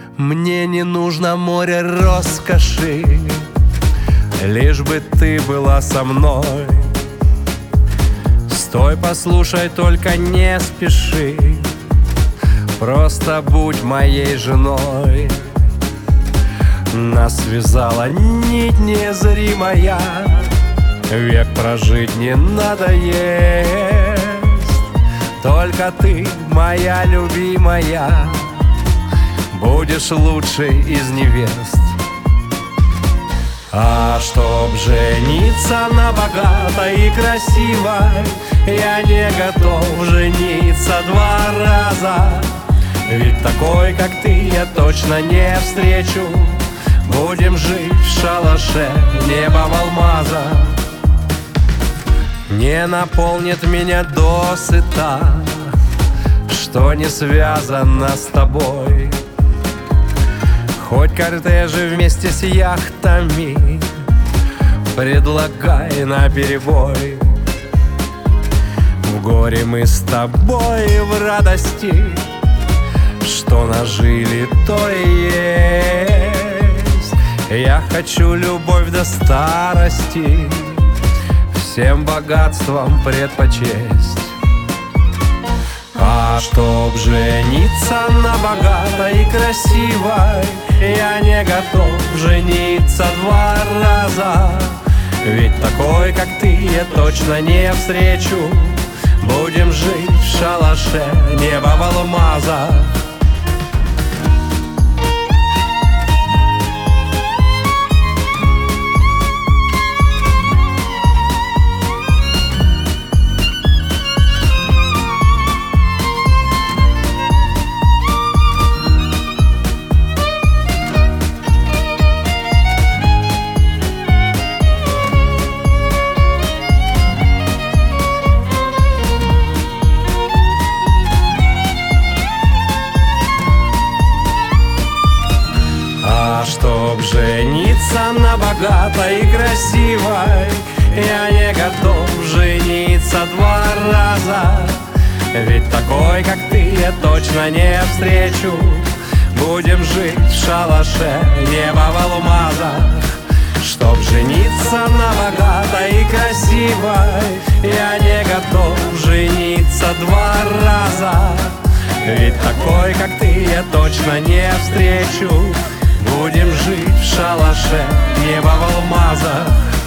Мне не нужно море роскоши, лишь бы ты была со мной. Стой, послушай, только не спеши, просто будь моей женой. Нас связала нить незримая, век прожить не надоест. Только ты, моя любимая, будешь лучшей из невест. А чтоб жениться на богатой и красивой, я не готов жениться 2 раза. Ведь такой, как ты, я точно не встречу. Будем жить в шалаше, небо в алмазах. Не наполнит меня досыта, что не связано с тобой. Хоть кортежи вместе с яхтами предлагай наперебой. В горе мы с тобой, в радости, что нажили, то и есть. Я хочу любовь до старости, всем богатством предпочесть. А чтоб жениться на богатой и красивой, я не готов жениться 2 раза. Ведь такой, как ты, я точно не встречу. Будем жить в шалаше, небо в алмазах. Чтоб жениться на богатой и красивой, я не готов жениться 2 раза. Ведь такой, как ты, я точно не встречу. Будем жить в шалаше, небо в алмазах. Чтоб жениться на богатой и красивой, я не готов жениться 2 раза. Ведь такой, как ты, я точно не встречу. Будем жить в шалаше, небо в алмазах.